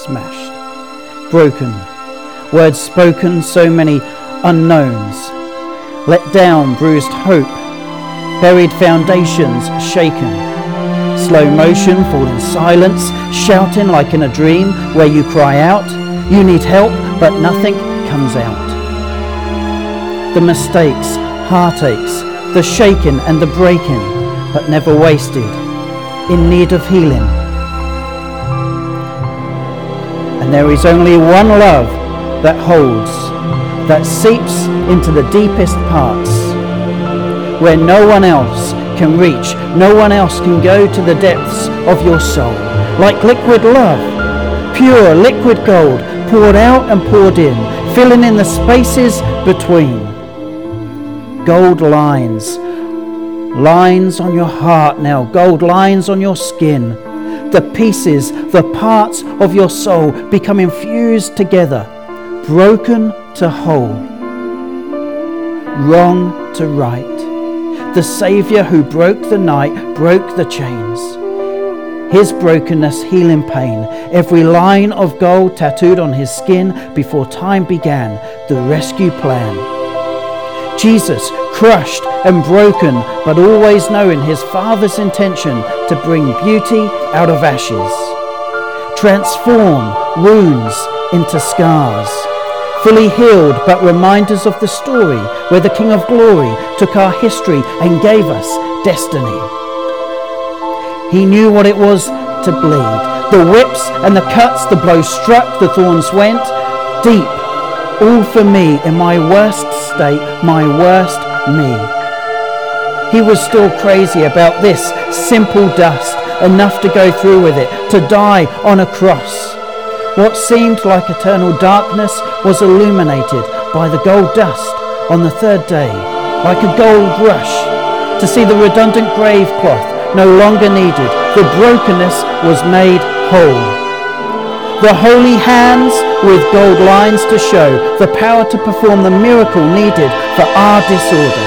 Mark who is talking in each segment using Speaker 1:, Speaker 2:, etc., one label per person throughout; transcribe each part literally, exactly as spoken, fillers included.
Speaker 1: smashed, broken, words spoken, so many unknowns, let down, bruised hope, buried foundations shaken, slow motion, fall in silence, shouting like in a dream where you cry out, you need help, but nothing comes out. The mistakes, heartaches, the shaking and the breaking, but never wasted, in need of healing. And there is only one love that holds, that seeps into the deepest parts, where no one else can reach, no one else can go to the depths of your soul. Like liquid love, pure liquid gold, poured out and poured in, filling in the spaces between. Gold lines, lines on your heart now, gold lines on your skin. The pieces, the parts of your soul becoming fused together, broken to whole, wrong to right. The Saviour who broke the night, broke the chains. His brokenness, healing pain, every line of gold tattooed on his skin before time began, the rescue plan. Jesus, crushed and broken, but always knowing his Father's intention to bring beauty out of ashes. Transform wounds into scars. Fully healed, but reminders of the story where the King of Glory took our history and gave us destiny. He knew what it was to bleed. The whips and the cuts, the blows struck, the thorns went deep. All for me in my worst state, my worst me. He was still crazy about this simple dust, enough to go through with it, to die on a cross. What seemed like eternal darkness was illuminated by the gold dust on the third day, like a gold rush, to see the redundant grave cloth no longer needed. The brokenness was made whole. The holy hands with gold lines to show the power to perform the miracle needed for our disorder.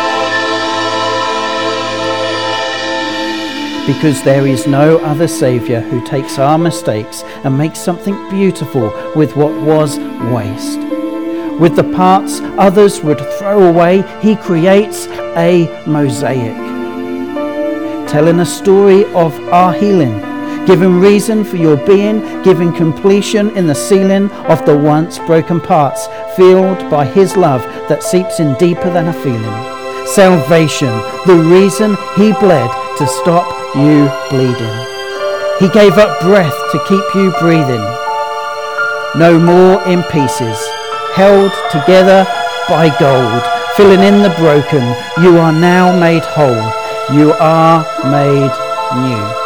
Speaker 1: Because there is no other Saviour who takes our mistakes and makes something beautiful with what was waste. With the parts others would throw away, he creates a mosaic, telling a story of our healing, giving reason for your being, giving completion in the sealing of the once broken parts, filled by his love that seeps in deeper than a feeling. Salvation, the reason he bled to stop you bleeding. He gave up breath to keep you breathing. No more in pieces, held together by gold, filling in the broken. You are now made whole. You are made new.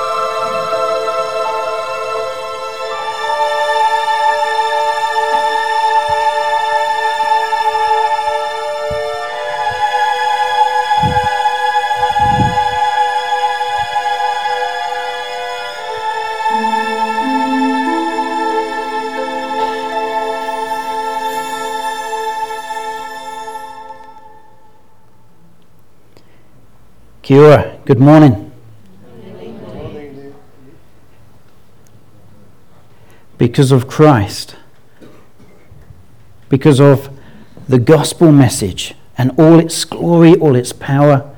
Speaker 1: Kia ora. Good morning. Good morning. Because of Christ, because of the gospel message and all its glory, all its power,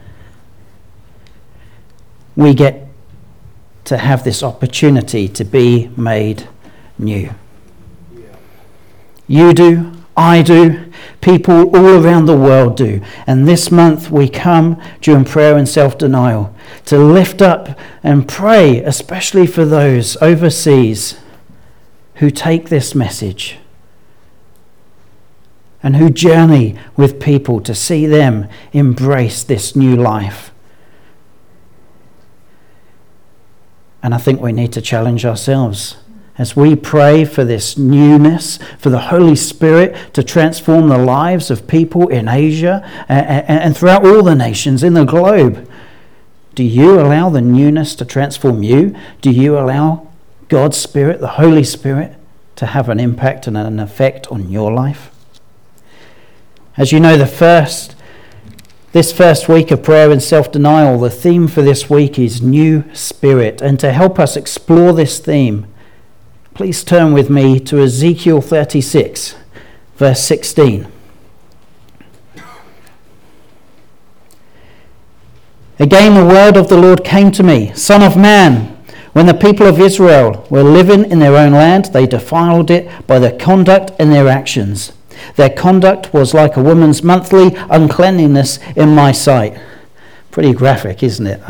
Speaker 1: we get to have this opportunity to be made new. You do, I do, people all around the world do. And this month we come during prayer and self-denial to lift up and pray, especially for those overseas who take this message and who journey with people to see them embrace this new life. And I think we need to challenge ourselves as we pray for this newness, for the Holy Spirit to transform the lives of people in Asia and, and throughout all the nations in the globe. Do you allow the newness to transform you? Do you allow God's Spirit, the Holy Spirit, to have an impact and an effect on your life? As you know, the first, this first week of prayer and self-denial, the theme for this week is New Spirit. And to help us explore this theme, Please turn with me to Ezekiel thirty-six, verse sixteen. Again the word of the Lord came to me, Son of man, when the people of Israel were living in their own land, they defiled it by their conduct and their actions. Their conduct was like a woman's monthly uncleanliness in my sight. Pretty graphic, isn't it?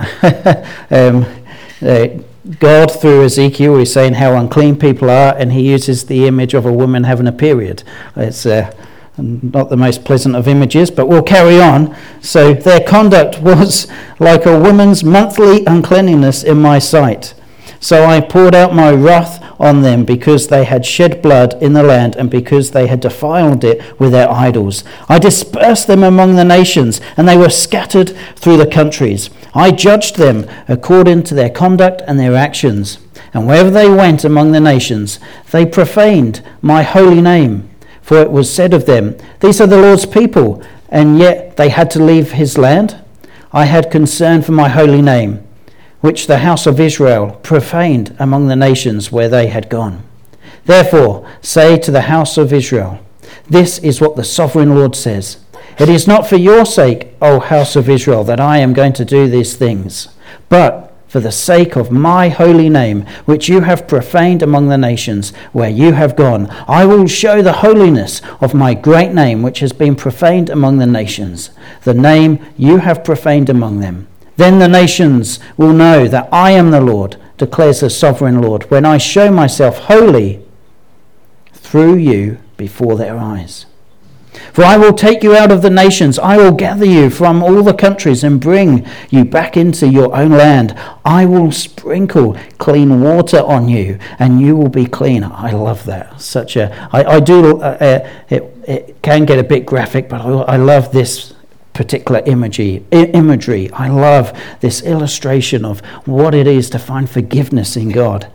Speaker 1: um, uh, God, through Ezekiel, is saying how unclean people are, and he uses the image of a woman having a period. It's uh, not the most pleasant of images, but we'll carry on. So their conduct was like a woman's monthly uncleanliness in my sight. So I poured out my wrath on them because they had shed blood in the land and because they had defiled it with their idols. I dispersed them among the nations, and they were scattered through the countries. I judged them according to their conduct and their actions. And wherever they went among the nations, they profaned my holy name. For it was said of them, These are the Lord's people, and yet they had to leave his land. I had concern for my holy name, which the house of Israel profaned among the nations where they had gone. Therefore, say to the house of Israel, This is what the sovereign Lord says. It is not for your sake, O house of Israel, that I am going to do these things, but for the sake of my holy name, which you have profaned among the nations where you have gone. I will show the holiness of my great name, which has been profaned among the nations, the name you have profaned among them. Then the nations will know that I am the Lord, declares the sovereign Lord, when I show myself holy through you before their eyes. For I will take you out of the nations, I will gather you from all the countries and bring you back into your own land. I will sprinkle clean water on you, and you will be clean. I love that. Such a, I, I do, uh, uh, it, it can get a bit graphic, but I, I love this particular imagery, imagery. I love this illustration of what it is to find forgiveness in God.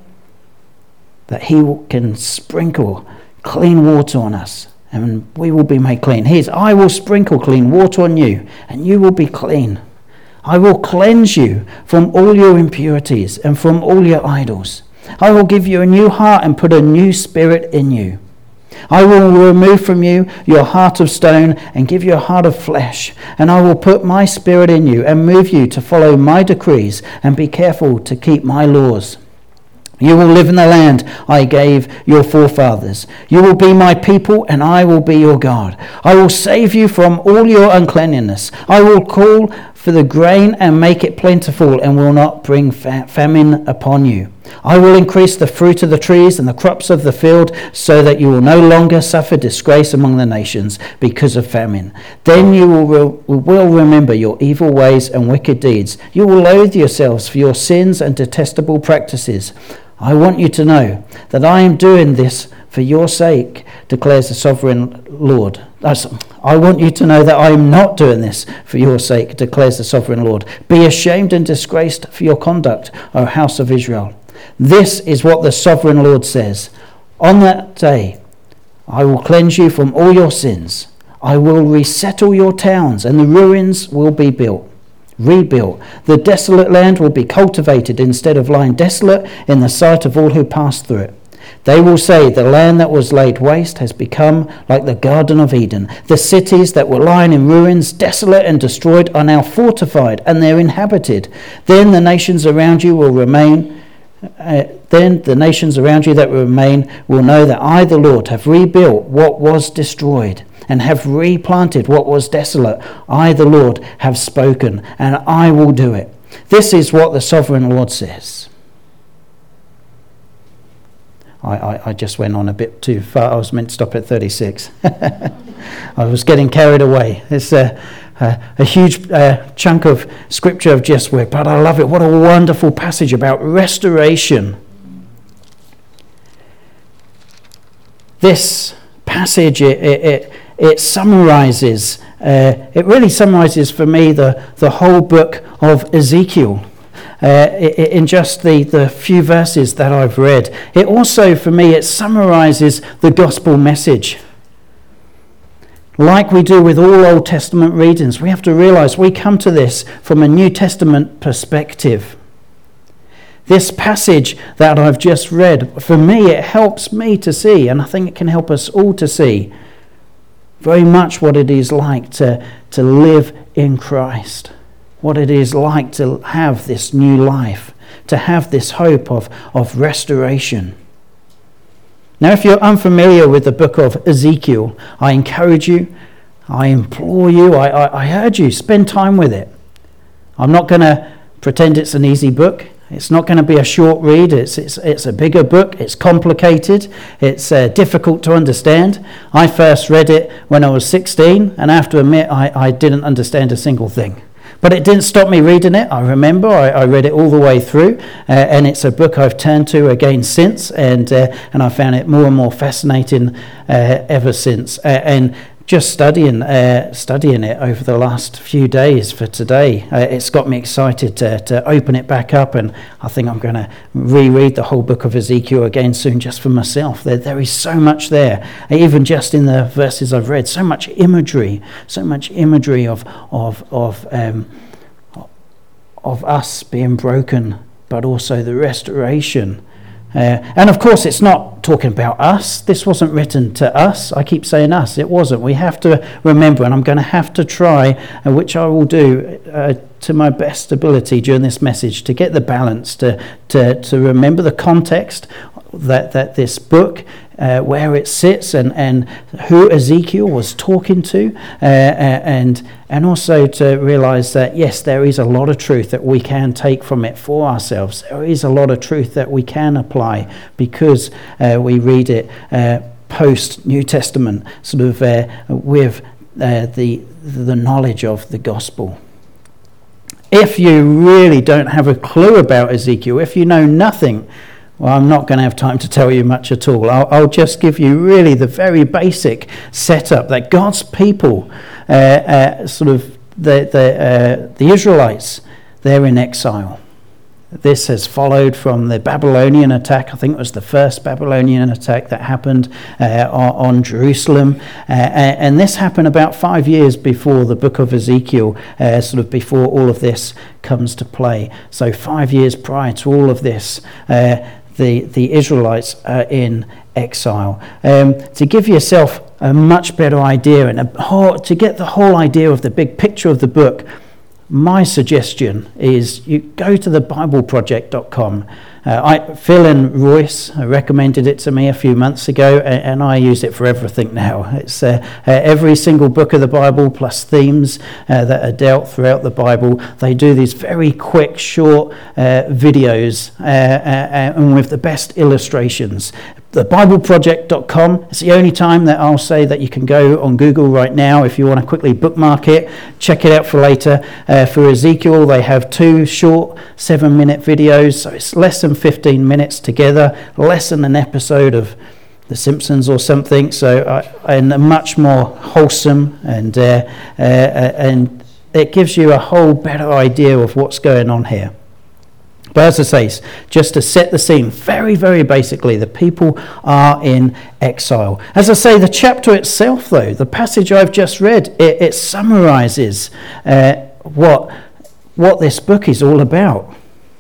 Speaker 1: That he can sprinkle clean water on us, and we will be made clean. Here's, I will sprinkle clean water on you, and you will be clean. I will cleanse you from all your impurities and from all your idols. I will give you a new heart and put a new spirit in you. I will remove from you your heart of stone and give you a heart of flesh, and I will put my spirit in you and move you to follow my decrees and be careful to keep my laws. You will live in the land I gave your forefathers. You will be my people, and I will be your God. I will save you from all your uncleanness. I will call for the grain and make it plentiful, and will not bring fa- famine upon you. I will increase the fruit of the trees and the crops of the field, so that you will no longer suffer disgrace among the nations because of famine. Then you will, will remember your evil ways and wicked deeds. You will loathe yourselves for your sins and detestable practices. I want you to know that I am doing this for your sake, declares the sovereign Lord. I want you to know that I am not doing this for your sake, declares the sovereign Lord. Be ashamed and disgraced for your conduct, O house of Israel. This is what the sovereign Lord says. On that day, I will cleanse you from all your sins. I will resettle your towns, and the ruins will be built. Rebuilt. The desolate land will be cultivated instead of lying desolate in the sight of all who pass through it. They will say, the land that was laid waste has become like the Garden of Eden. The cities that were lying in ruins, desolate and destroyed, are now fortified, and they're inhabited. Then the nations around you will remain. Uh, then the nations around you that remain will know that I, the Lord, have rebuilt what was destroyed, and have replanted what was desolate. I, the Lord, have spoken, and I will do it. This is what the sovereign Lord says. I, I, I just went on a bit too far. I was meant to stop at thirty-six. I was getting carried away. It's a, a, a huge uh, chunk of scripture I've just read, but I love it. What a wonderful passage about restoration. This passage, it, it, it It summarizes, uh, it really summarizes for me the, the whole book of Ezekiel uh, in just the, the few verses that I've read. It also, for me, it summarizes the gospel message. Like we do with all Old Testament readings, we have to realize we come to this from a New Testament perspective. This passage that I've just read, for me, it helps me to see, and I think it can help us all to see very much what it is like to, to live in Christ, what it is like to have this new life, to have this hope of, of restoration. Now, if you're unfamiliar with the book of Ezekiel, I encourage you, I implore you, I, I, I urge you, spend time with it. I'm not going to pretend it's an easy book. It's not going to be a short read. It's it's it's a bigger book. It's complicated. It's uh, difficult to understand. I first read it when I was sixteen, and I have to admit I, I didn't understand a single thing. But it didn't stop me reading it. I remember I, I read it all the way through, uh, and it's a book I've turned to again since, and uh, and I found it more and more fascinating uh, ever since. Uh, and just studying uh, studying it over the last few days for today, uh, it's got me excited to, to open it back up, and I think I'm going to reread the whole book of Ezekiel again soon just for myself. There, there is so much there, even just in the verses I've read, so much imagery, so much imagery of of of um, of us being broken, but also the restoration. Uh, and of course, it's not talking about us. This wasn't written to us. I keep saying us. It wasn't. We have to remember, and I'm going to have to try, uh, which I will do uh, to my best ability during this message, to get the balance, to to, to remember the context that, that this book, uh, where it sits, and, and who Ezekiel was talking to, uh, and and also to realize that, yes, there is a lot of truth that we can take from it for ourselves. There is a lot of truth that we can apply because uh, we read it uh, post-New Testament, sort of uh, with uh, the the knowledge of the gospel. If you really don't have a clue about Ezekiel, if you know nothing, well, I'm not going to have time to tell you much at all. I'll, I'll just give you really the very basic setup that God's people, uh, uh, sort of the the, uh, the Israelites, they're in exile. This has followed from the Babylonian attack. I think it was the first Babylonian attack that happened uh, on, on Jerusalem. Uh, and this happened about five years before the book of Ezekiel, uh, sort of before all of this comes to play. So five years prior to all of this, uh, the, the Israelites are in exile. Um, to give yourself a much better idea and a whole, to get the whole idea of the big picture of the book, my suggestion is you go to the bible project dot com. Uh, I, Phil and Royce recommended it to me a few months ago, and, and I use it for everything now. It's uh, uh, every single book of the Bible plus themes uh, that are dealt throughout the Bible. They do these very quick, short uh, videos uh, uh, and with the best illustrations. the bible project dot com. It's the only time that I'll say that you can go on Google right now if you want to quickly bookmark it, check it out for later. Uh, for Ezekiel, they have two short seven-minute videos, so it's less than fifteen minutes together, less than an episode of The Simpsons or something. So, uh, and much more wholesome, and uh, uh, and it gives you a whole better idea of what's going on here. But as I say, just to set the scene, very, very basically, the people are in exile. As I say, the chapter itself, though, the passage I've just read, it, it summarizes uh, what, what this book is all about.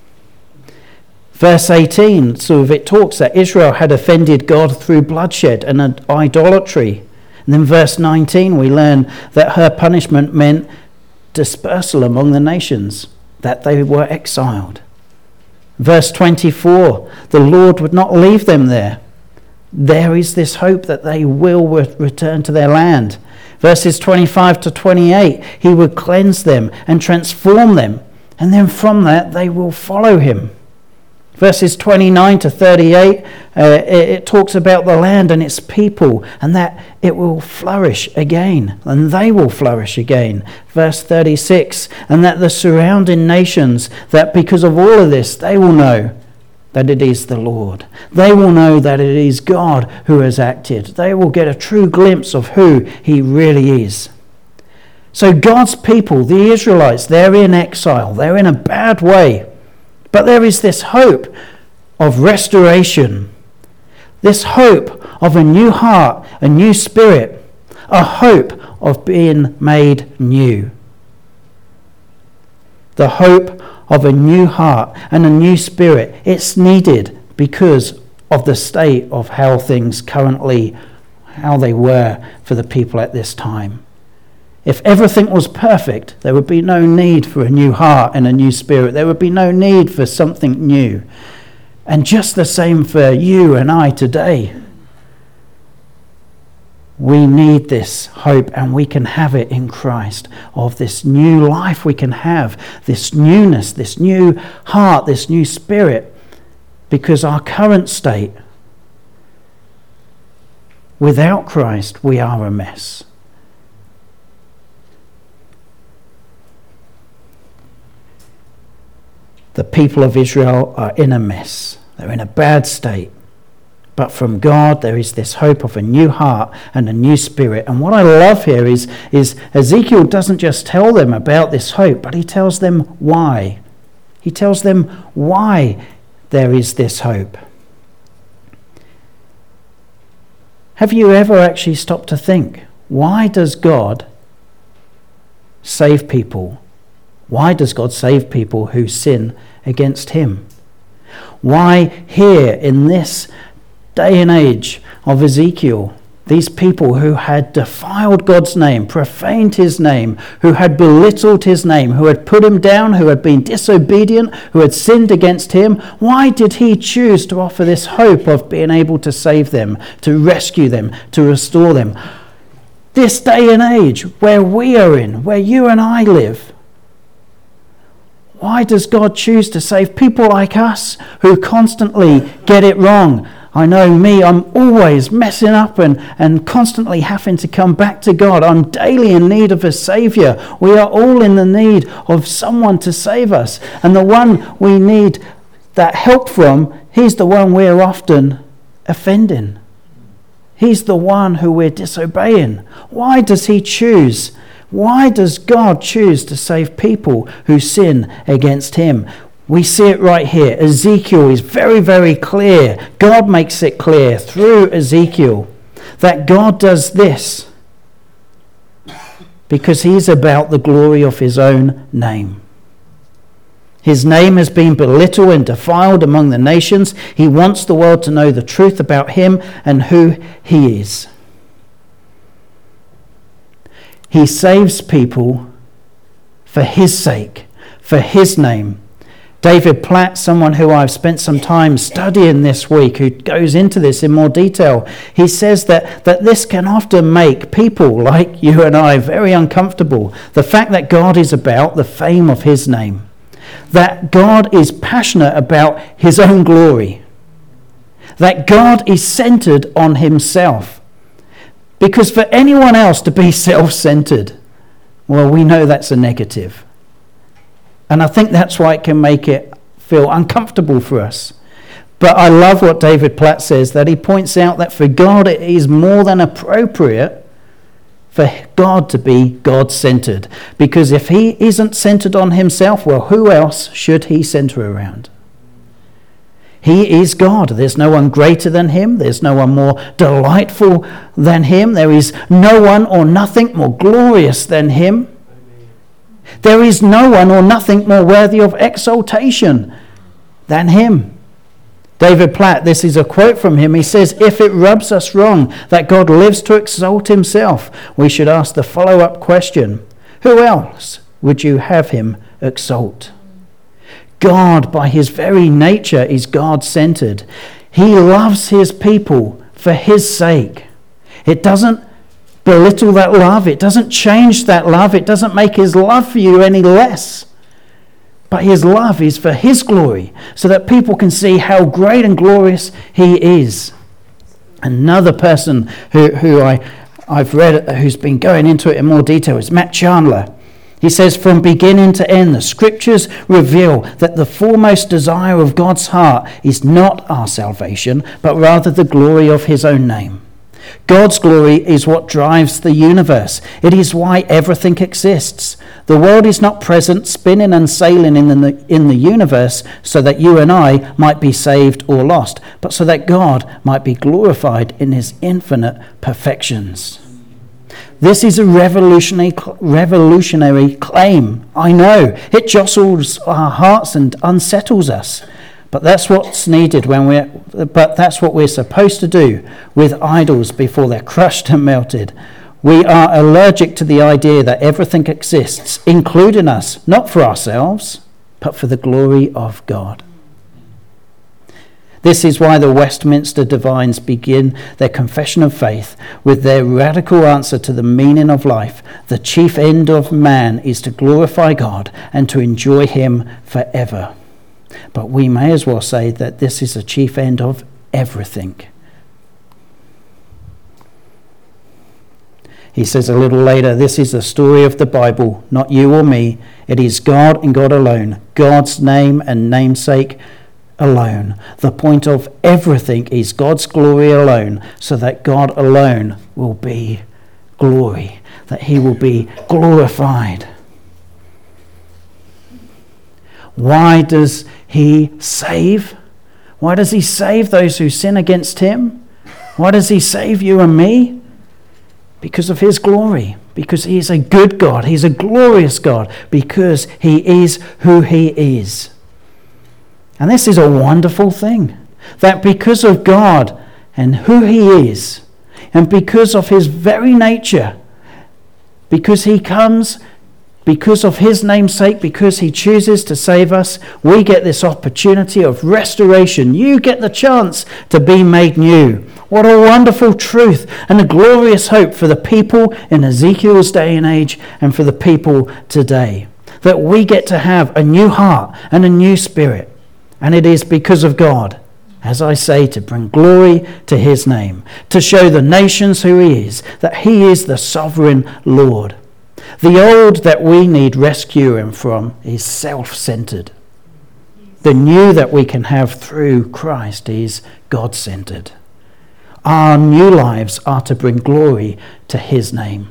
Speaker 1: Verse eighteen, sort of it talks that Israel had offended God through bloodshed and idolatry. And then verse nineteen, we learn that her punishment meant dispersal among the nations, that they were exiled. Verse twenty-four, the Lord would not leave them there. There is this hope that they will re- return to their land. Verses twenty-five to twenty-eight, he would cleanse them and transform them, and then from that they will follow him. Verses twenty-nine to thirty-eight, uh, it, it talks about the land and its people, and that it will flourish again, and they will flourish again. Verse thirty-six, and that the surrounding nations, that because of all of this, they will know that it is the Lord. They will know that it is God who has acted. They will get a true glimpse of who he really is. So God's people, the Israelites, they're in exile. They're in a bad way. But there is this hope of restoration, this hope of a new heart, a new spirit, a hope of being made new. The hope of a new heart and a new spirit. It's needed because of the state of how things currently, how they were for the people at this time. If everything was perfect, there would be no need for a new heart and a new spirit. There would be no need for something new. And just the same for you and I today. We need this hope, and we can have it in Christ, of this new life we can have, this newness, this new heart, this new spirit, because our current state, without Christ, we are a mess. The people of Israel are in a mess. They're in a bad state. But from God, there is this hope of a new heart and a new spirit. And what I love here is, is Ezekiel doesn't just tell them about this hope, but he tells them why. He tells them why there is this hope. Have you ever actually stopped to think, why does God save people? Why does God save people who sin against him? Why here in this day and age of Ezekiel, these people who had defiled God's name, profaned his name, who had belittled his name, who had put him down, who had been disobedient, who had sinned against him, why did he choose to offer this hope of being able to save them, to rescue them, to restore them? This day and age where we are in, where you and I live, why does God choose to save people like us who constantly get it wrong? I know me, I'm always messing up and, and constantly having to come back to God. I'm daily in need of a Saviour. We are all in the need of someone to save us. And the one we need that help from, he's the one we're often offending. He's the one who we're disobeying. Why does he choose? Why does God choose to save people who sin against him? We see it right here. Ezekiel is very, very clear. God makes it clear through Ezekiel that God does this because he's about the glory of his own name. His name has been belittled and defiled among the nations. He wants the world to know the truth about him and who he is. He saves people for his sake, for his name. David Platt, someone who I've spent some time studying this week, who goes into this in more detail, he says that, that this can often make people like you and I very uncomfortable. The fact that God is about the fame of his name, that God is passionate about his own glory, that God is centered on himself. Because for anyone else to be self-centered, well, we know that's a negative. And I think that's why it can make it feel uncomfortable for us. But I love what David Platt says, that he points out that for God it is more than appropriate for God to be God-centered. Because if he isn't centered on himself, well, who else should he center around? He is God. There's no one greater than him. There's no one more delightful than him. There is no one or nothing more glorious than him. There is no one or nothing more worthy of exaltation than him. David Platt, this is a quote from him. He says, if it rubs us wrong that God lives to exalt himself, we should ask the follow-up question, who else would you have him exalt? God, by his very nature, is God-centered. He loves his people for his sake. It doesn't belittle that love. It doesn't change that love. It doesn't make his love for you any less. But his love is for his glory, so that people can see how great and glorious he is. Another person who, who I, I've read who's been going into it in more detail is Matt Chandler. He says, from beginning to end, the scriptures reveal that the foremost desire of God's heart is not our salvation, but rather the glory of his own name. God's glory is what drives the universe. It is why everything exists. The world is not present, spinning and sailing in the, in the universe so that you and I might be saved or lost, but so that God might be glorified in his infinite perfections. This is a revolutionary, revolutionary claim. I know it jostles our hearts and unsettles us, but that's what's needed when we're. But that's what we're supposed to do with idols before they're crushed and melted. We are allergic to the idea that everything exists, including us, not for ourselves, but for the glory of God. This is why the Westminster Divines begin their confession of faith with their radical answer to the meaning of life. The chief end of man is to glorify God and to enjoy him forever. But we may as well say that this is the chief end of everything. He says a little later, this is the story of the Bible, not you or me. It is God and God alone, God's name and namesake alone. The point of everything is God's glory alone, so that God alone will be glory, that he will be glorified. Why does he save? Why does he save those who sin against him? Why does he save you and me? Because of his glory, because he is a good God, he's a glorious God, because he is who he is. And this is a wonderful thing, that because of God and who he is, and because of his very nature, because he comes, because of his name's sake, because he chooses to save us, we get this opportunity of restoration. You get the chance to be made new. What a wonderful truth and a glorious hope for the people in Ezekiel's day and age and for the people today. That we get to have a new heart and a new spirit. And it is because of God, as I say, to bring glory to his name, to show the nations who he is, that he is the sovereign Lord. The old that we need rescuing from is self-centered. The new that we can have through Christ is God-centered. Our new lives are to bring glory to his name.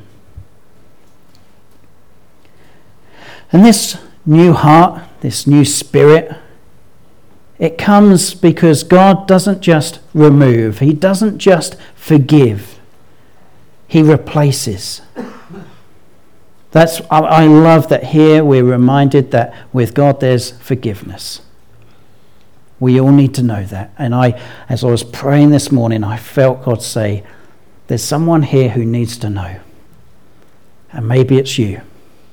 Speaker 1: And this new heart, this new spirit, it comes because God doesn't just remove, he doesn't just forgive, he replaces. That's I, I love that here we're reminded that with God there's forgiveness. We all need to know that. And I, as I was praying this morning, I felt God say, there's someone here who needs to know. And maybe it's you.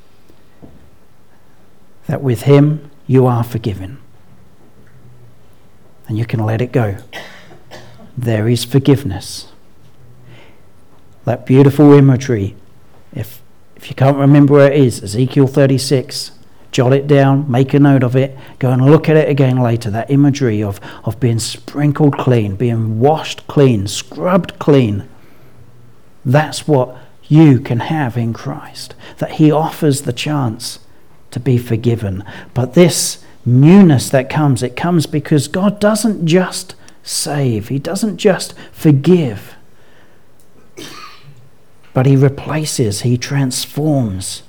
Speaker 1: That with him you are forgiven. And you can let it go. There is forgiveness. That beautiful imagery. If if you can't remember where it is, Ezekiel thirty-six, jot it down, make a note of it, go and look at it again later. That imagery of, of being sprinkled clean, being washed clean, scrubbed clean. That's what you can have in Christ. That he offers the chance to be forgiven. But this newness that comes, it comes because God doesn't just save, he doesn't just forgive, but he replaces, he transforms.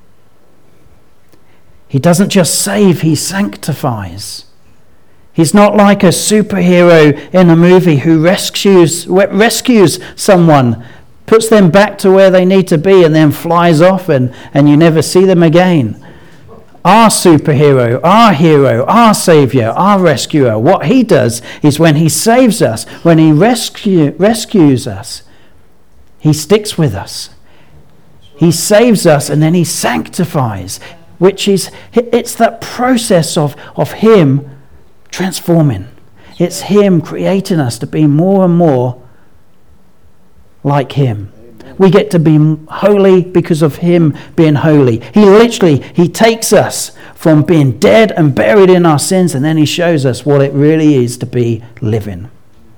Speaker 1: He doesn't just save, he sanctifies. He's not like a superhero in a movie who rescues rescues someone, puts them back to where they need to be and then flies off and, and you never see them again. Our superhero, our hero, our saviour, our rescuer, what he does is when he saves us, when he rescue, rescues us, he sticks with us. He saves us and then he sanctifies, which is, it's that process of, of him transforming. It's him creating us to be more and more like him. We get to be holy because of him being holy. He literally, he takes us from being dead and buried in our sins, and then he shows us what it really is to be living.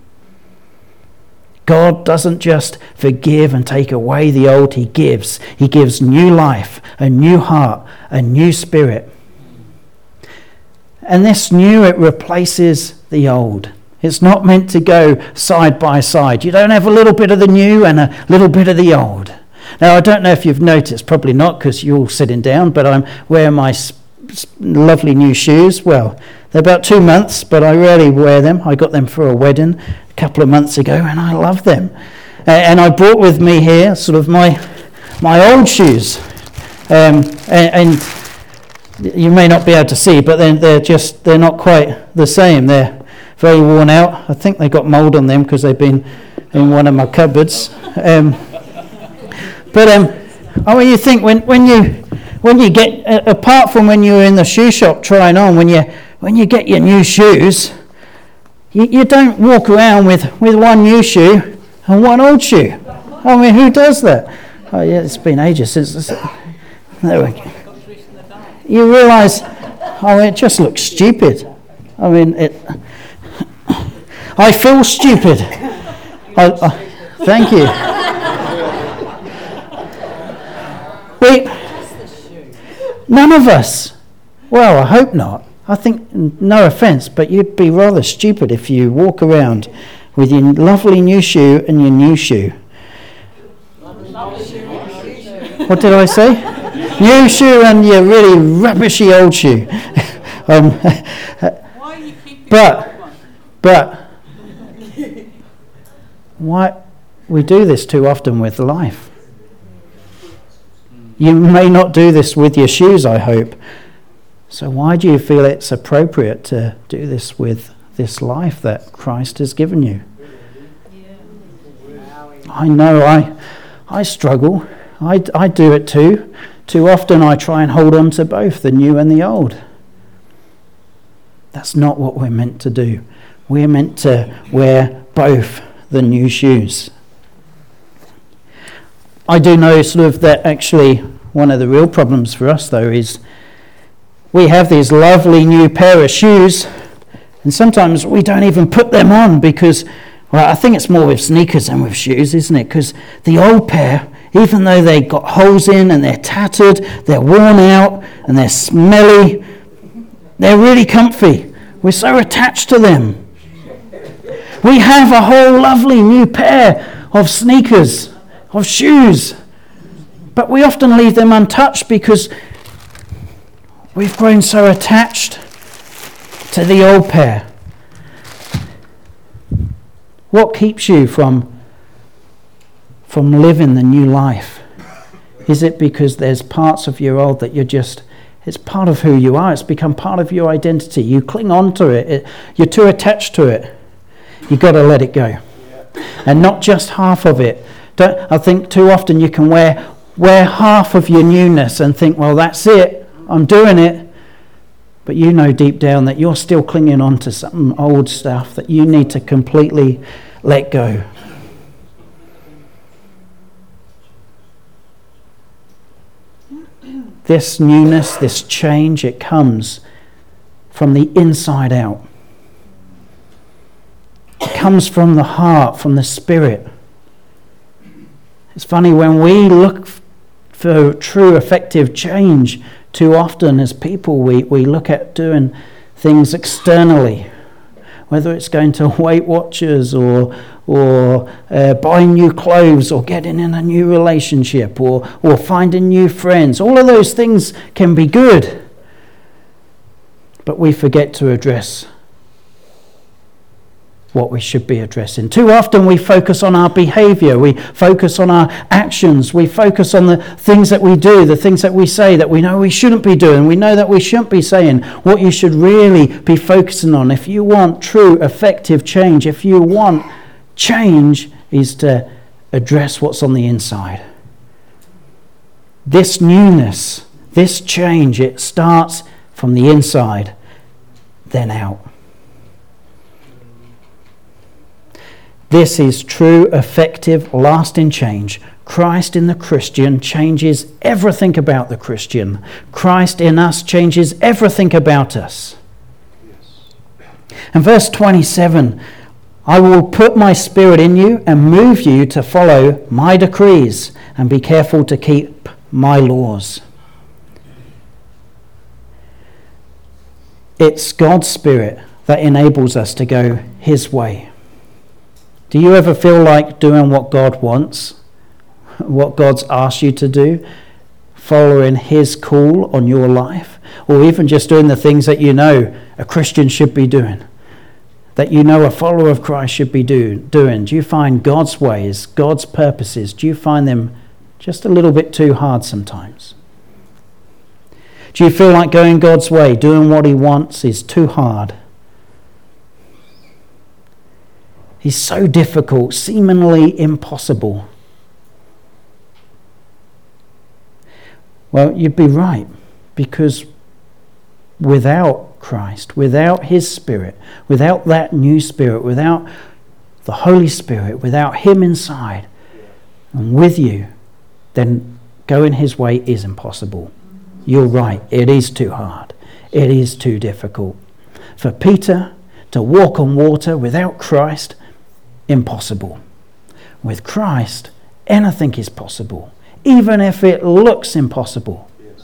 Speaker 1: God doesn't just forgive and take away the old, he gives. He gives new life, a new heart, a new spirit. And this new, it replaces the old. It's not meant to go side by side. You don't have a little bit of the new and a little bit of the old. Now, I don't know if you've noticed, probably not because you're all sitting down, but I'm wearing my lovely new shoes. Well, they're about two months, but I rarely wear them. I got them for a wedding a couple of months ago, and I love them. and I brought with me here sort of my my old shoes, um, and, and you may not be able to see, but then they're just they're not quite the same. They're very worn out. I think they got mould on them because they've been in one of my cupboards. Um, but um, I mean, you think when when you when you get uh, apart from when you're in the shoe shop trying on, when you when you get your new shoes, you, you don't walk around with, with one new shoe and one old shoe. I mean, who does that? Oh yeah, it's been ages since. This, there we go. You realise, oh, it just looks stupid. I mean, it. I feel stupid. I, I, thank you. We, none of us. Well, I hope not. I think, no offence, but you'd be rather stupid if you walk around with your lovely new shoe and your new shoe. What did I say? New shoe and your really rubbishy old shoe. um,
Speaker 2: Why are you keeping
Speaker 1: but, but, why we do this too often with life. You may not do this with your shoes, I hope. So why do you feel it's appropriate to do this with this life that Christ has given you? I know I I struggle. I, I do it too. Too often I try and hold on to both, the new and the old. That's not what we're meant to do. We're meant to wear both the new shoes. I do know sort of that actually one of the real problems for us though is we have these lovely new pair of shoes and sometimes we don't even put them on because, well, I think it's more with sneakers than with shoes, isn't it? Because the old pair, even though they got holes in and they're tattered, they're worn out and they're smelly, they're really comfy. We're so attached to them. We have a whole lovely new pair of sneakers, of shoes, but we often leave them untouched because we've grown so attached to the old pair. What keeps you from, from living the new life? Is it because there's parts of your old that you're just, it's part of who you are, it's become part of your identity, you cling on to it, it you're too attached to it, you've got to let it go. Yeah. And not just half of it. Don't, I think too often you can wear, wear half of your newness and think, well, that's it, I'm doing it. But you know deep down that you're still clinging on to some old stuff that you need to completely let go. This newness, this change, it comes from the inside out. It comes from the heart, from the spirit. It's funny, when we look for true effective change, too often as people we, we look at doing things externally, whether it's going to Weight Watchers or or uh, buying new clothes or getting in a new relationship or, or finding new friends. All of those things can be good, but we forget to address what we should be addressing. Too often we focus on our behavior, we focus on our actions, we focus on the things that we do, the things that we say that we know we shouldn't be doing, we know that we shouldn't be saying. What you should really be focusing on, if you want true effective change, if you want change, is to address what's on the inside. This newness, this change, it starts from the inside, then out. This is true, effective, lasting change. Christ in the Christian changes everything about the Christian. Christ in us changes everything about us. And verse twenty-seven, I will put my spirit in you and move you to follow my decrees and be careful to keep my laws. It's God's Spirit that enables us to go his way. Do you ever feel like doing what God wants, what God's asked you to do, following his call on your life, or even just doing the things that you know a Christian should be doing? that you know a follower of Christ should be do, doing? Do you find God's ways, God's purposes, do you find them just a little bit too hard sometimes? Do you feel like going God's way, doing what he wants is too hard? He's so difficult, seemingly impossible. Well, you'd be right, because without Christ, without his Spirit, without that new Spirit, without the Holy Spirit, without him inside and with you, then going his way is impossible. You're right, it is too hard. It is too difficult. For Peter to walk on water without Christ, impossible. With Christ, anything is possible, even if it looks impossible.
Speaker 3: Yes.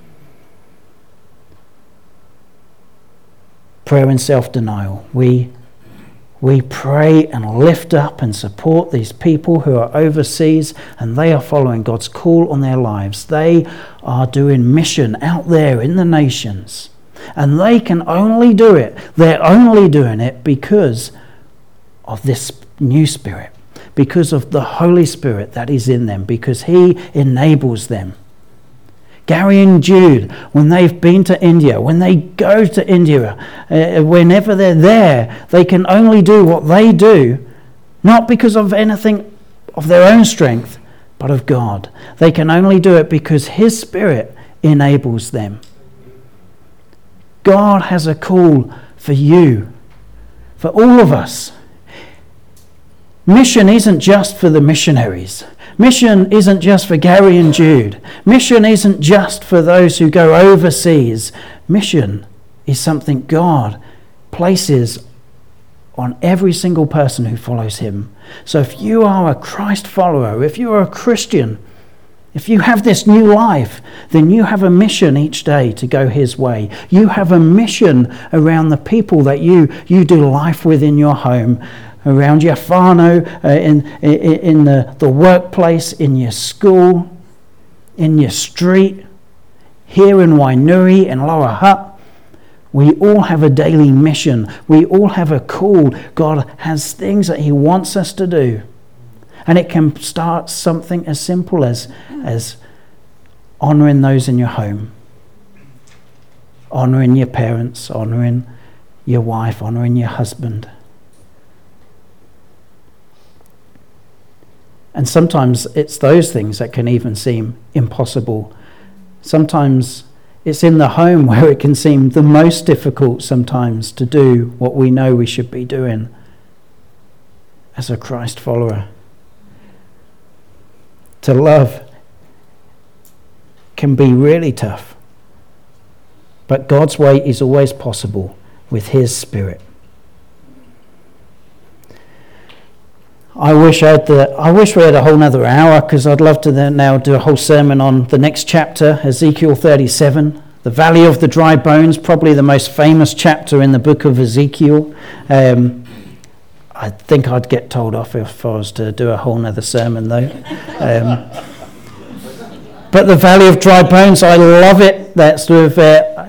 Speaker 1: Prayer and self-denial. We we pray and lift up and support these people who are overseas, and they are following God's call on their lives. They are doing mission out there in the nations, and they can only do it. They're only doing it because of this new Spirit, because of the Holy Spirit that is in them, because he enables them. Gary and Jude, when they've been to India, when they go to India, uh, whenever they're there, they can only do what they do, not because of anything of their own strength, but of God. They can only do it because his Spirit enables them. God has a call for you, for all of us. Mission isn't just for the missionaries. Mission isn't just for Gary and Jude. Mission isn't just for those who go overseas. Mission is something God places on every single person who follows him. So if you are a Christ follower, if you are a Christian, if you have this new life, then you have a mission each day to go his way. You have a mission around the people that you, you do life with in your home, around your whānau, uh, in, in, in the, the workplace, in your school, in your street, here in Wainui, in Lower Hutt. We all have a daily mission. We all have a call. God has things that he wants us to do. And it can start something as simple as, as honouring those in your home, honouring your parents, honouring your wife, honouring your husband. And sometimes it's those things that can even seem impossible. Sometimes it's in the home where it can seem the most difficult sometimes to do what we know we should be doing as a Christ follower. To love can be really tough. But God's way is always possible with his Spirit. I wish I had the, I wish we had a whole nother hour, because I'd love to then now do a whole sermon on the next chapter, Ezekiel thirty-seven, the Valley of the Dry Bones, probably the most famous chapter in the book of Ezekiel. Um, I think I'd get told off if I was to do a whole nother sermon, though. Um, but the Valley of Dry Bones, I love it. That's sort of, uh,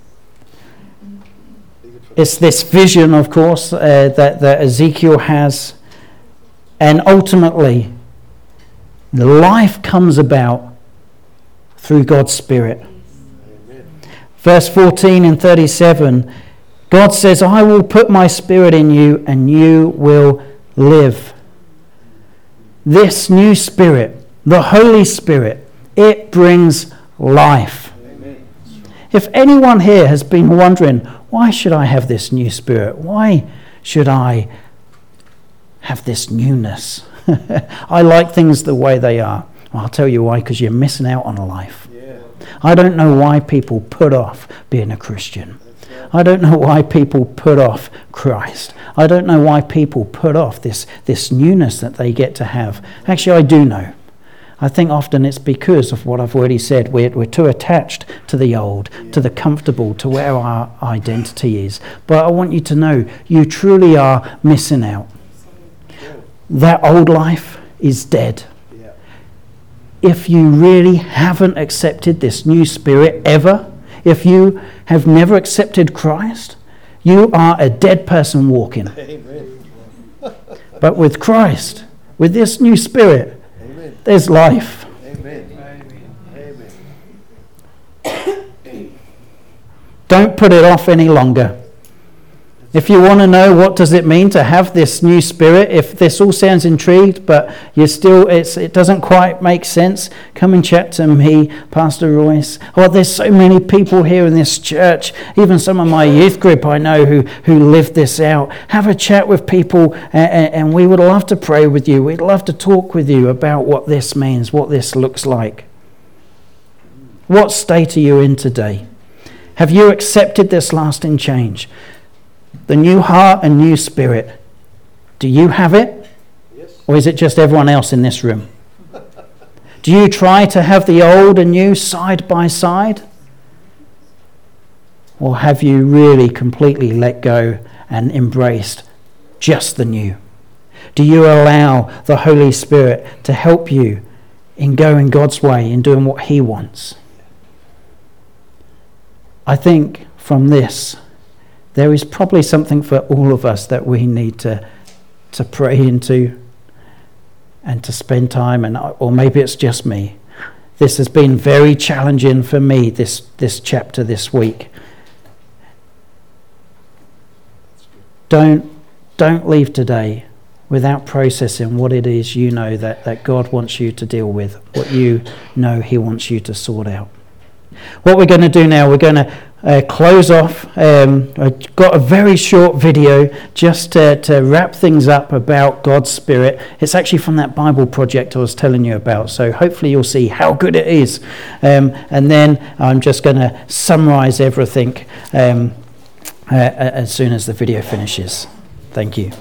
Speaker 1: it's this vision, of course, uh, that, that Ezekiel has. And ultimately, life comes about through God's Spirit. Amen. Verse fourteen and thirty-seven, God says, I will put my Spirit in you and you will live. This new Spirit, the Holy Spirit, it brings life. Amen. If anyone here has been wondering, why should I have this new Spirit? Why should I have this newness? I like things the way they are. Well, I'll tell you why, because you're missing out on life. Yeah. I don't know why people put off being a Christian. Right. I don't know why people put off Christ. I don't know why people put off this, this newness that they get to have. Actually, I do know. I think often it's because of what I've already said. We're, we're too attached to the old, yeah. to the comfortable, to where our identity is. But I want you to know, you truly are missing out. That old life is dead. Yeah. If you really haven't accepted this new Spirit ever, if you have never accepted Christ, You are a dead person walking.
Speaker 3: Amen.
Speaker 1: But with Christ, with this new spirit,
Speaker 3: Amen.
Speaker 1: there's life.
Speaker 3: Amen. Amen.
Speaker 1: Don't put it off any longer. If you want to know what does it mean to have this new spirit, if this all sounds intrigued, but you still it's it doesn't quite make sense, come and chat to me, Pastor Royce. Oh, there's so many people here in this church, even some of my youth group I know who who live this out. Have a chat with people, and, and we would love to pray with you. We'd love to talk with you about what this means, what this looks like. What state are you in today? Have you accepted this lasting change? The new heart and new spirit. Do you have it?
Speaker 3: Yes.
Speaker 1: Or is it just everyone else in this room? Do you try to have the old and new side by side? Or have you really completely let go and embraced just the new? Do you allow the Holy Spirit to help you in going God's way, in doing what he wants? I think from this, there is probably something for all of us that we need to to pray into and to spend time, and or maybe it's just me. This has been very challenging for me, this this chapter this week. Don't don't leave today without processing what it is you know that, that God wants you to deal with, what you know he wants you to sort out. What we're going to do now, we're going to uh, close off. Um, I've got a very short video just to, to wrap things up about God's Spirit. It's actually from that Bible project I was telling you about, so hopefully you'll see how good it is. Um, and then I'm just going to summarize everything um, uh, as soon as the video finishes. Thank you.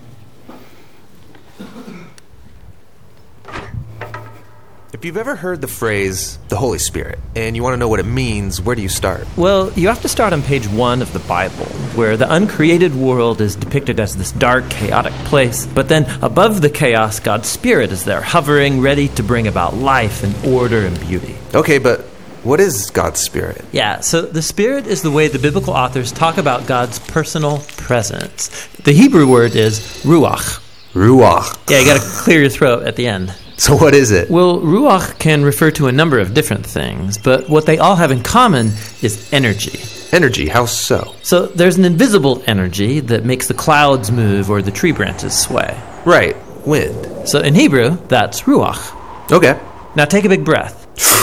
Speaker 4: If you've ever heard the phrase, the Holy Spirit, and you want to know what it means, where do you start?
Speaker 5: Well, you have to start on page one of the Bible, where the uncreated world is depicted as this dark, chaotic place. But then above the chaos, God's Spirit is there, hovering, ready to bring about life and order and beauty.
Speaker 4: Okay, but what is God's Spirit?
Speaker 5: Yeah, so the Spirit is the way the biblical authors talk about God's personal presence. The Hebrew word is ruach.
Speaker 4: Ruach.
Speaker 5: Yeah, you got to clear your throat at the end.
Speaker 4: So what is it?
Speaker 5: Well, ruach can refer to a number of different things, but what they all have in common is energy.
Speaker 4: Energy, how so?
Speaker 5: So there's an invisible energy that makes the clouds move or the tree branches sway.
Speaker 4: Right, wind.
Speaker 5: So in Hebrew, that's ruach.
Speaker 4: Okay.
Speaker 5: Now take a big breath.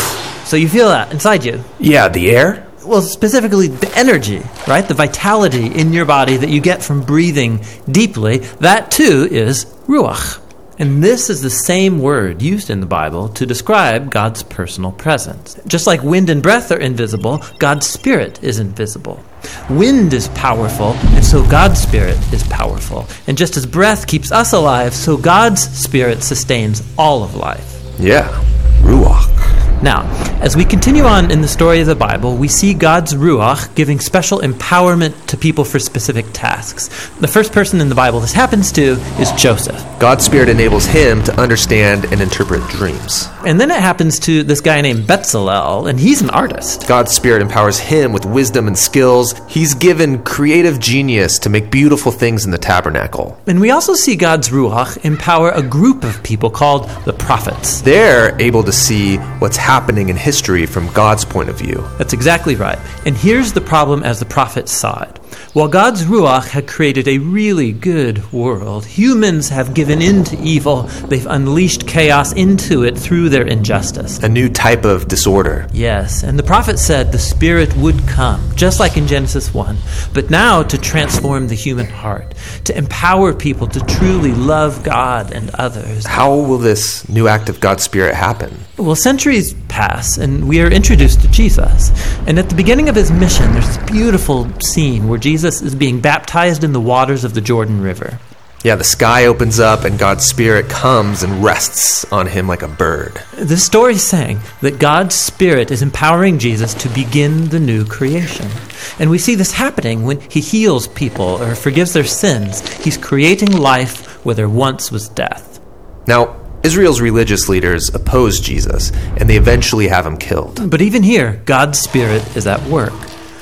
Speaker 5: So you feel that inside you.
Speaker 4: Yeah, the air?
Speaker 5: Well, specifically the energy, right? The vitality in your body that you get from breathing deeply, that too is ruach. And this is the same word used in the Bible to describe God's personal presence. Just like wind and breath are invisible, God's Spirit is invisible. Wind is powerful, and so God's Spirit is powerful. And just as breath keeps us alive, so God's Spirit sustains all of life.
Speaker 4: Yeah, ruach.
Speaker 5: Now, as we continue on in the story of the Bible, we see God's Ruach giving special empowerment to people for specific tasks. The first person in the Bible this happens to is Joseph.
Speaker 4: God's Spirit enables him to understand and interpret dreams.
Speaker 5: And then it happens to this guy named Bezalel, and he's an artist.
Speaker 4: God's Spirit empowers him with wisdom and skills. He's given creative genius to make beautiful things in the tabernacle.
Speaker 5: And we also see God's Ruach empower a group of people called the prophets.
Speaker 4: They're able to see what's happening in history from God's point of view.
Speaker 5: That's exactly right. And here's the problem as the prophets saw it. While God's Ruach had created a really good world, humans have given in to evil. They've unleashed chaos into it through their injustice.
Speaker 4: A new type of disorder.
Speaker 5: Yes, and the prophet said the Spirit would come, just like in Genesis one, but now to transform the human heart, to empower people to truly love God and others.
Speaker 4: How will this new act of God's Spirit happen?
Speaker 5: Well, centuries pass, and we are introduced to Jesus. And at the beginning of his mission, there's this beautiful scene where Jesus is being baptized in the waters of the Jordan River.
Speaker 4: Yeah, the sky opens up and God's Spirit comes and rests on him like a bird.
Speaker 5: This story is saying that God's Spirit is empowering Jesus to begin the new creation. And we see this happening when he heals people or forgives their sins. He's creating life where there once was death.
Speaker 4: Now, Israel's religious leaders oppose Jesus, and they eventually have him killed.
Speaker 5: But even here, God's Spirit is at work.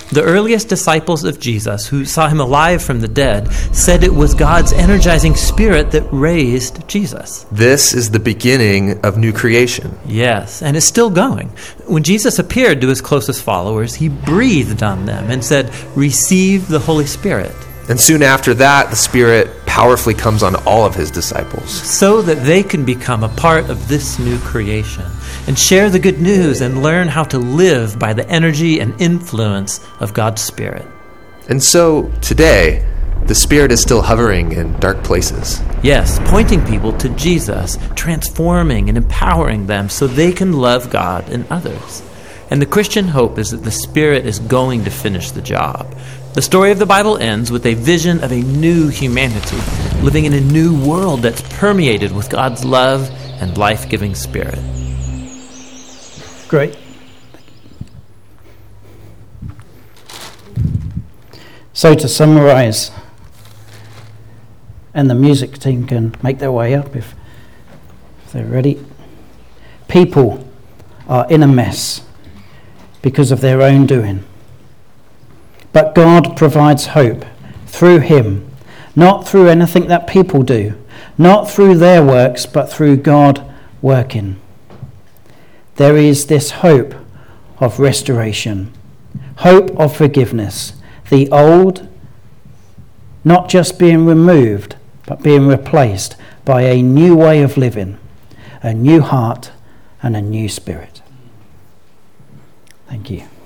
Speaker 5: The earliest disciples of Jesus, who saw him alive from the dead, said it was God's energizing spirit that raised Jesus.
Speaker 4: This is the beginning of new creation.
Speaker 5: Yes, and it's still going. When Jesus appeared to his closest followers, he breathed on them and said, "Receive the Holy Spirit."
Speaker 4: And soon after that, the Spirit powerfully comes on all of his disciples,
Speaker 5: so that they can become a part of this new creation and share the good news and learn how to live by the energy and influence of God's Spirit.
Speaker 4: And so, today, the Spirit is still hovering in dark places.
Speaker 5: Yes, pointing people to Jesus, transforming and empowering them so they can love God and others. And the Christian hope is that the Spirit is going to finish the job. The story of the Bible ends with a vision of a new humanity, living in a new world that's permeated with God's love and life-giving Spirit.
Speaker 1: Great. So to summarize, and the music team can make their way up if, if they're ready. People are in a mess because of their own doing. But God provides hope through him, not through anything that people do, not through their works, but through God working. There is this hope of restoration, hope of forgiveness, the old not just being removed, but being replaced by a new way of living, a new heart and a new spirit. Thank you.